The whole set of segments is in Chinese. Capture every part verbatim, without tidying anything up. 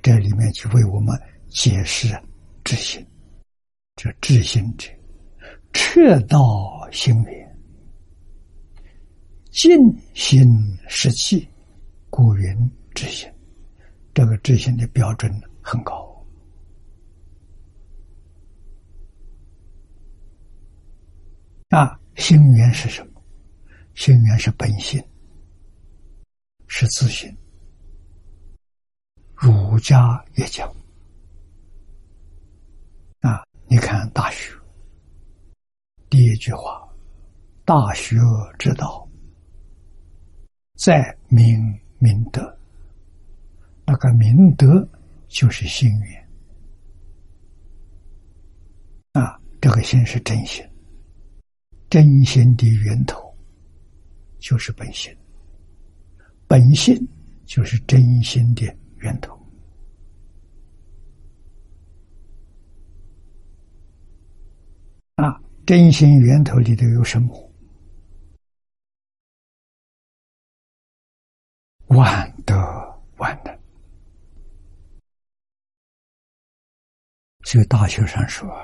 这里面就为我们解释智心。这智心者，彻道心源，尽心实气，故云智心。这个智心的标准很高。啊，心源是什么？心源是本性，是自性。儒家也讲啊，你看《大学》第一句话：“大学之道，在明明德。”那个明德就是心源啊，这个心是真心，真心的源头就是本性，本性就是真心的源头。啊，真心源头里头有什么？万德万能。这个大学上说，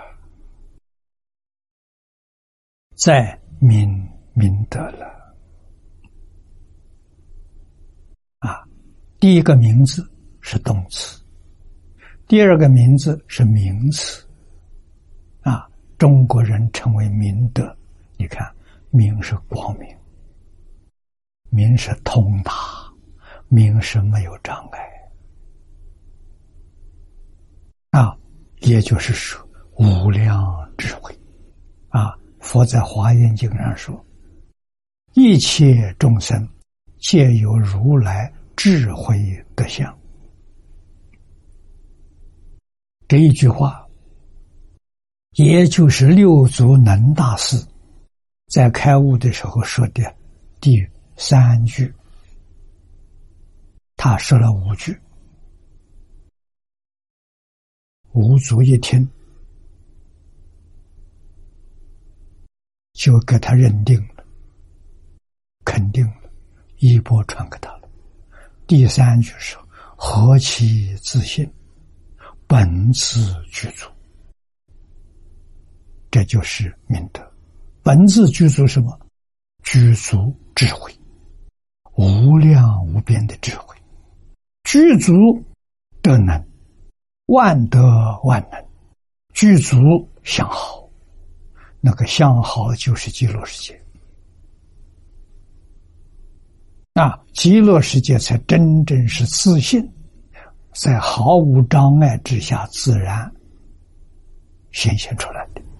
在明明德了啊，第一个名字是动词，第二个名字是名词啊。中国人称为明德，你看，明是光明，明是通达，明是没有障碍啊。也就是说，无量智慧啊！佛在《华严经》上说：“一切众生皆有如来智慧德相。”这一句话，也就是六祖能大师在开悟的时候说的第三句，他说了五句。五祖一听，就给他认定了，肯定了，衣钵传给他了。第三句是何其自信，本自具足。这就是明德。本自具足什么？具足智慧，无量无边的智慧，具足德能，万德万能，具足相好。那个相好就是极乐世界啊，极乐世界才真正是自信，在毫无障碍之下自然显现出来的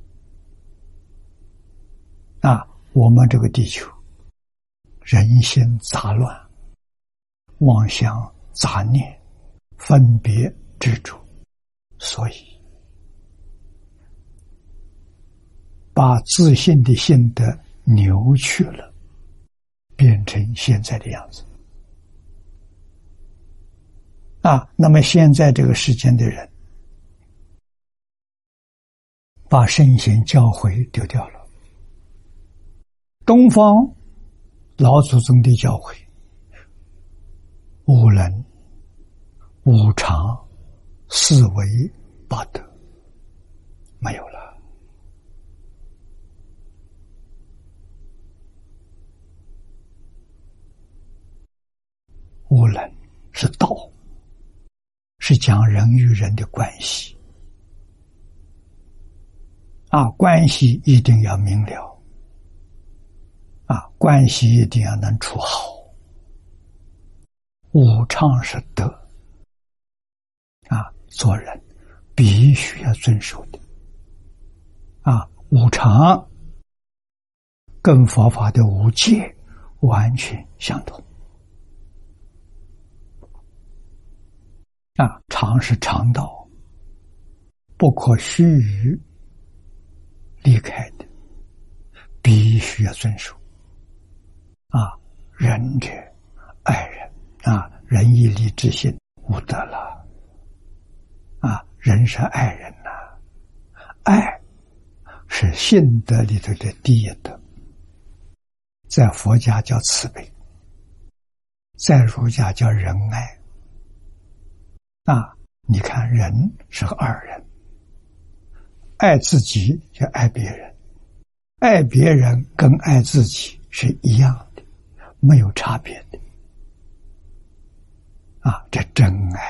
啊。我们这个地球人心杂乱，妄想杂念，分别执着，所以把自信的性德扭曲了，变成现在的样子啊。那么现在这个世间的人把圣贤教诲丢掉了，东方老祖宗的教诲，五伦、五常、四维、八德没有了。五伦是道，是讲人与人的关系啊，关系一定要明了啊，关系一定要能处好。五常是德啊，做人必须要遵守的啊。五常跟佛法的五戒完全相同啊。常是常道，不可须臾离开的，必须要遵守啊。仁者爱人啊，仁义礼智信无德了啊。人是爱人呐、啊，爱是信德里头的第一德，在佛家叫慈悲，在儒家叫仁爱啊，你看人是个二人，爱自己就爱别人，爱别人跟爱自己是一样的，没有差别的。啊，这真爱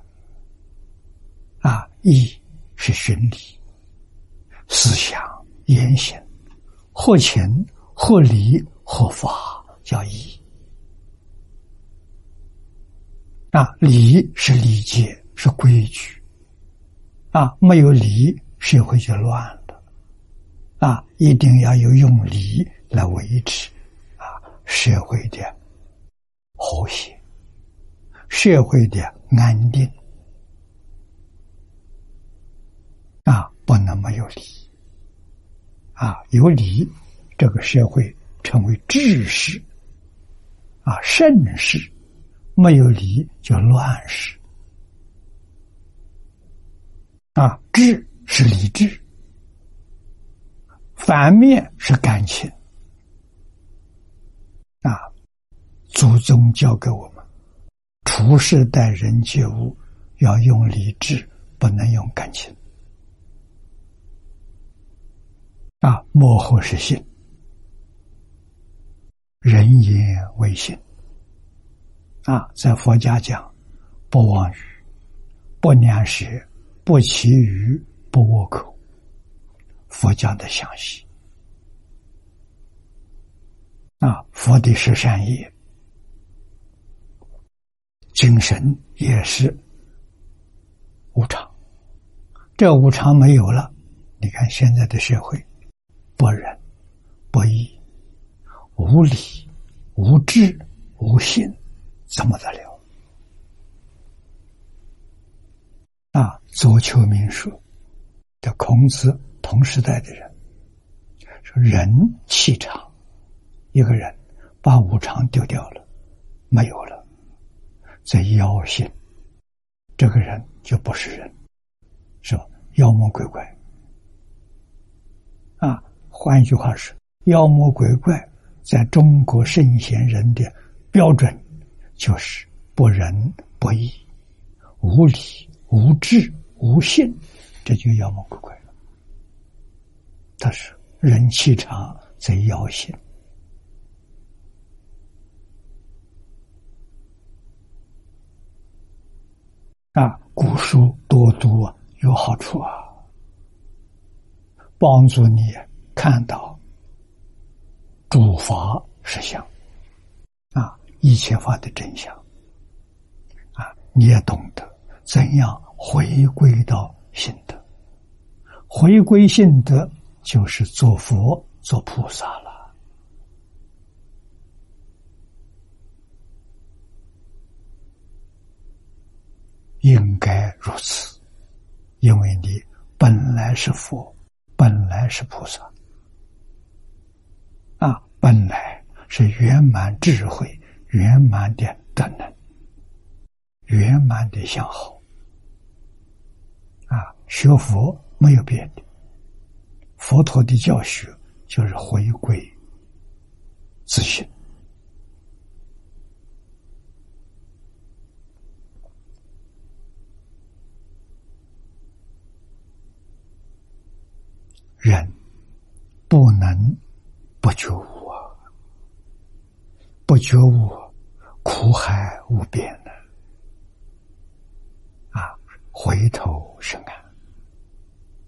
啊！啊，义是循理，思想言行，或情或理或法叫义。啊，礼是礼节，是规矩。啊，没有礼，社会就乱了。啊，一定要有用礼来维持啊社会的和谐，社会的安定。啊，不能没有礼。啊，有礼，这个社会成为治世，啊，盛世；没有礼就乱世。啊，智是理智，反面是感情。啊，祖宗教给我们，处事待人接物要用理智，不能用感情。啊，幕后是信，人言为信。啊，在佛家讲，不妄语，不两舌，不绮语，不恶口。佛讲的详细。啊，佛的十善业，精神也是无常。这无常没有了，你看现在的社会，不仁、不义、无理、无智、无信，怎么得了？啊，左丘明说的孔子同时代的人说，人气场，一个人把五常丢掉了，没有了，在妖性，这个人就不是人，是吧？妖魔鬼怪。啊，换一句话是，妖魔鬼怪在中国圣贤人的标准就是不仁不义、无理无智无信，这就妖魔鬼怪了。他是人气场在妖性。啊，古书多读啊，有好处啊，帮助你看到诸法实相，啊，一切法的真相。啊，你也懂得怎样回归到心德，回归心德就是做佛做菩萨了。应该如此，因为你本来是佛，本来是菩萨，啊，本来是圆满智慧、圆满的德能、圆满的相好。啊，学佛没有别的，佛陀的教学就是回归自信。人不能不觉悟啊，不觉悟苦海无边呢。啊，回头是岸。